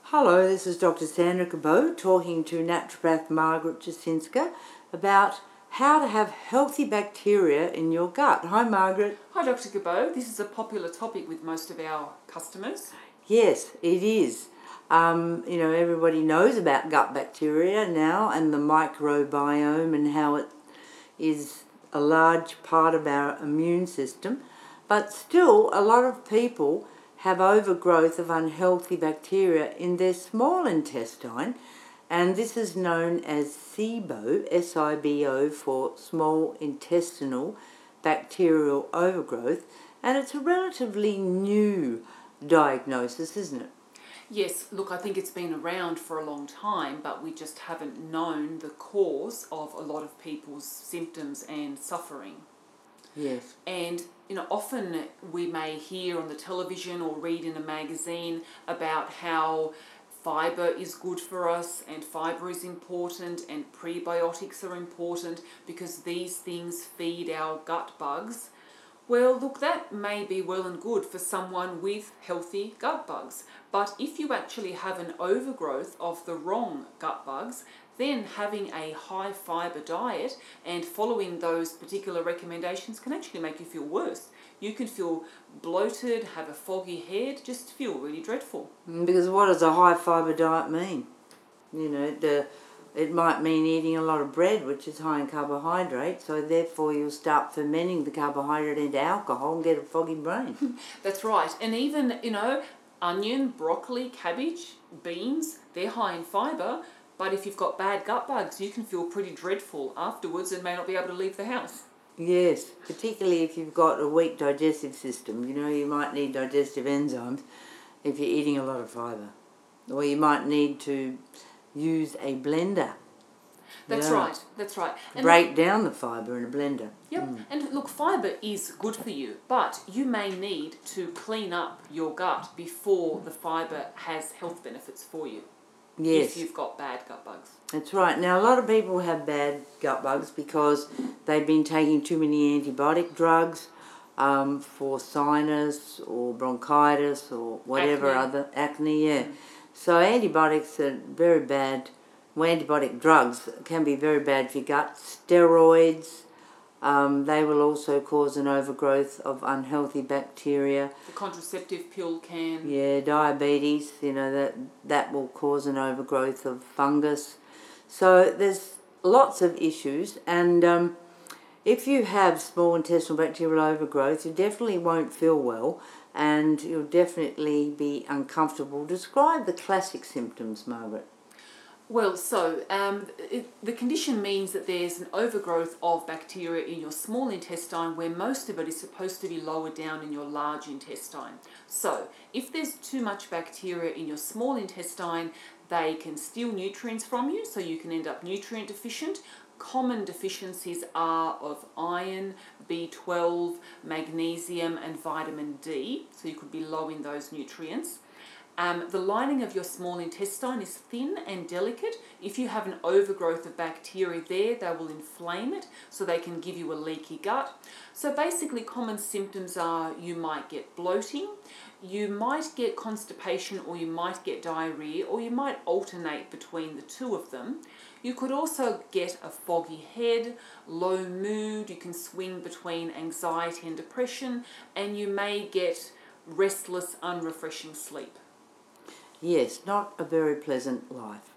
Hello, this is Dr. Sandra Cabot talking to naturopath Margaret Jasinska about how to have healthy bacteria in your gut. Hi, Margaret. Hi, Dr. Cabot. This is a popular topic with most of our customers. Yes, it is. Everybody knows about gut bacteria now and the microbiome and how it is a large part of our immune system. But still, a lot of people have overgrowth of unhealthy bacteria in their small intestine, and this is known as SIBO, S-I-B-O, for small intestinal bacterial overgrowth, and it's a relatively new diagnosis, isn't it? Yes, look, I think it's been around for a long time, but we just haven't known the cause of a lot of people's symptoms and suffering. Yes. And, often we may hear on the television or read in a magazine about how fibre is good for us and fibre is important and prebiotics are important because these things feed our gut bugs. Well, look, that may be well and good for someone with healthy gut bugs. But if you actually have an overgrowth of the wrong gut bugs, then having a high fibre diet and following those particular recommendations can actually make you feel worse. You can feel bloated, have a foggy head, just feel really dreadful. Because what does a high fibre diet mean? It might mean eating a lot of bread, which is high in carbohydrate, so therefore you'll start fermenting the carbohydrate into alcohol and get a foggy brain. That's right. And even, onion, broccoli, cabbage, beans, they're high in fibre, but if you've got bad gut bugs, you can feel pretty dreadful afterwards and may not be able to leave the house. Yes, particularly if you've got a weak digestive system. You might need digestive enzymes if you're eating a lot of fibre. Or you might need to use a blender. That's right. And break down the fibre in a blender. Yep. And look, fibre is good for you, but you may need to clean up your gut before the fibre has health benefits for you. Yes. If you've got bad gut bugs. That's right. Now, a lot of people have bad gut bugs because they've been taking too many antibiotic drugs for sinus or bronchitis or whatever other acne. Yeah. So antibiotics are very bad. Well, antibiotic drugs can be very bad for your gut. Steroids, they will also cause an overgrowth of unhealthy bacteria. The contraceptive pill can. Yeah, diabetes, that will cause an overgrowth of fungus. So there's lots of issues, and if you have small intestinal bacterial overgrowth, you definitely won't feel well, and you'll definitely be uncomfortable. Describe the classic symptoms, Margaret. Well, so the condition means that there's an overgrowth of bacteria in your small intestine where most of it is supposed to be lower down in your large intestine. So if there's too much bacteria in your small intestine, they can steal nutrients from you, so you can end up nutrient deficient. Common deficiencies are of iron, B12, magnesium and vitamin D, so you could be low in those nutrients. The lining of your small intestine is thin and delicate. If you have an overgrowth of bacteria there, they will inflame it, so they can give you a leaky gut. So basically common symptoms are you might get bloating, you might get constipation, or you might get diarrhea, or you might alternate between the two of them. You could also get a foggy head, low mood, you can swing between anxiety and depression, and you may get restless, unrefreshing sleep. Yes, not a very pleasant life.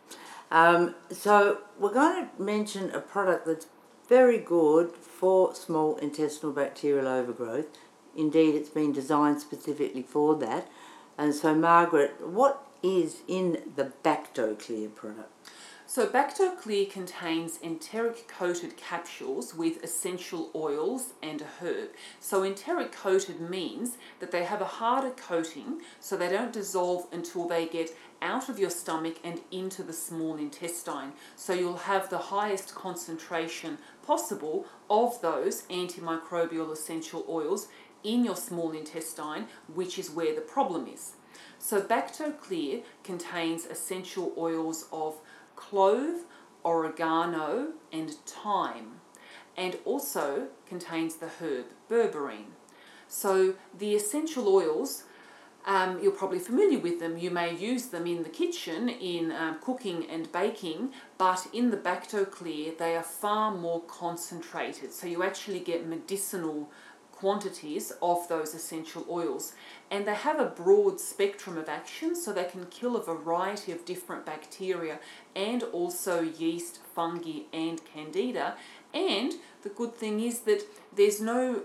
So we're going to mention a product that's very good for small intestinal bacterial overgrowth. Indeed, it's been designed specifically for that. And so, Margaret, what is in the BactoClear product? So BactoClear contains enteric-coated capsules with essential oils and a herb. So enteric-coated means that they have a harder coating, so they don't dissolve until they get out of your stomach and into the small intestine. So you'll have the highest concentration possible of those antimicrobial essential oils in your small intestine, which is where the problem is. So BactoClear contains essential oils of clove, oregano and thyme, and also contains the herb berberine. So the essential oils You're probably familiar with them. You may use them in the kitchen in cooking and baking, but in the Bactoclear they are far more concentrated. So you actually get medicinal quantities of those essential oils, and they have a broad spectrum of action, so they can kill a variety of different bacteria and also yeast, fungi and candida. And the good thing is that there's no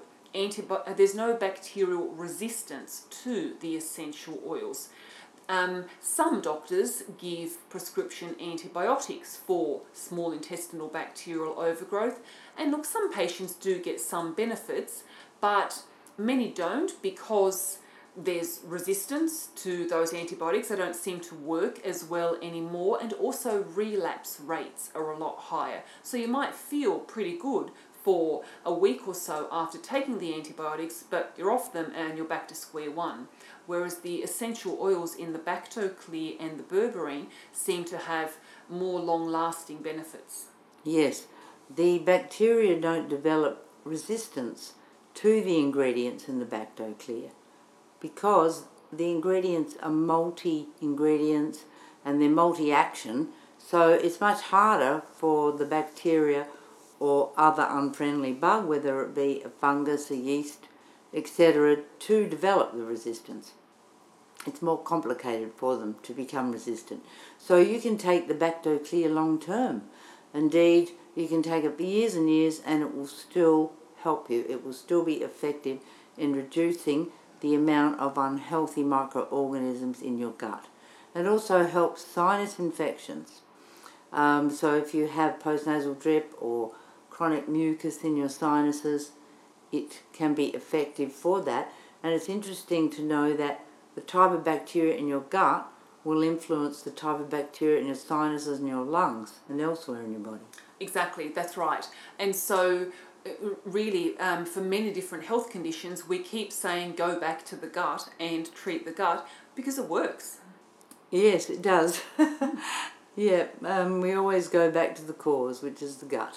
bacterial resistance to the essential oils. Some doctors give prescription antibiotics for small intestinal bacterial overgrowth, and look, some patients do get some benefits, but many don't, because there's resistance to those antibiotics. They don't seem to work as well anymore, and also relapse rates are a lot higher. So you might feel pretty good for a week or so after taking the antibiotics, but you're off them and you're back to square one. Whereas the essential oils in the Bactoclear and the berberine seem to have more long-lasting benefits. Yes, the bacteria don't develop resistance to the ingredients in the Bactoclear because the ingredients are multi-ingredients and they're multi-action, so it's much harder for the bacteria or other unfriendly bug, whether it be a fungus, a yeast, etc., to develop the resistance. It's more complicated for them to become resistant. So you can take the Bactoclear long term. Indeed, you can take it for years and years and it will still help you. It will still be effective in reducing the amount of unhealthy microorganisms in your gut. It also helps sinus infections. So if you have postnasal drip or chronic mucus in your sinuses, it can be effective for that. And it's interesting to know that the type of bacteria in your gut will influence the type of bacteria in your sinuses and your lungs and elsewhere in your body. Exactly, that's right. And so really, for many different health conditions, we keep saying go back to the gut and treat the gut because it works. Yes, it does. Yeah, we always go back to the cause, which is the gut,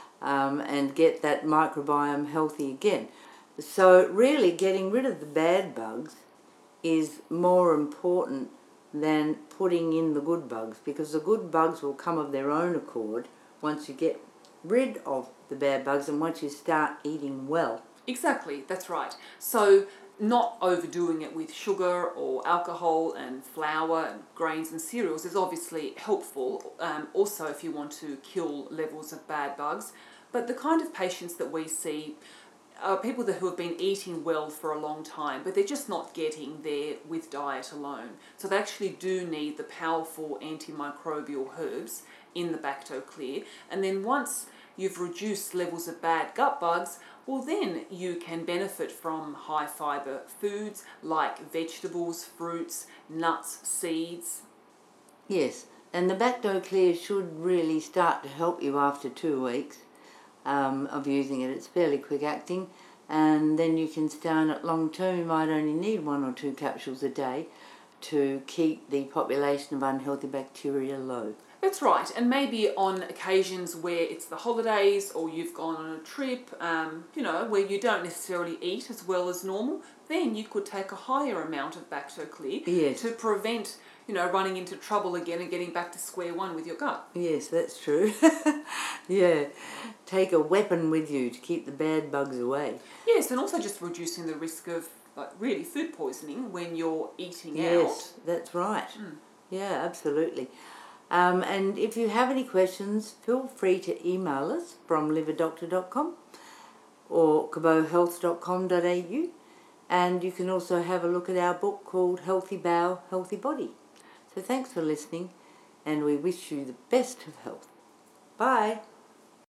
and get that microbiome healthy again. So really getting rid of the bad bugs is more important than putting in the good bugs, because the good bugs will come of their own accord once you get rid of the bad bugs and once you start eating well. Exactly, that's right. So not overdoing it with sugar or alcohol and flour and grains and cereals is obviously helpful, also if you want to kill levels of bad bugs. But the kind of patients that we see are people who have been eating well for a long time, but they're just not getting there with diet alone. So they actually do need the powerful antimicrobial herbs in the Bactoclear. And then once you've reduced levels of bad gut bugs, well then you can benefit from high fibre foods like vegetables, fruits, nuts, seeds. Yes, and the Bactoclear should really start to help you after 2 weeks of using it. It's fairly quick acting, and then you can stay on it long term. You might only need 1 or 2 capsules a day to keep the population of unhealthy bacteria low. That's right, and maybe on occasions where it's the holidays or you've gone on a trip, where you don't necessarily eat as well as normal, then you could take a higher amount of Bactoclear. Yes. To prevent, running into trouble again and getting back to square one with your gut. Yes, that's true. Yeah, take a weapon with you to keep the bad bugs away. Yes, and also just reducing the risk of really food poisoning when you're eating out. Yes, that's right. Yeah, absolutely. And if you have any questions, feel free to email us from liverdoctor.com or cabohealth.com.au, and you can also have a look at our book called Healthy Bowel, Healthy Body. So thanks for listening, and we wish you the best of health. Bye.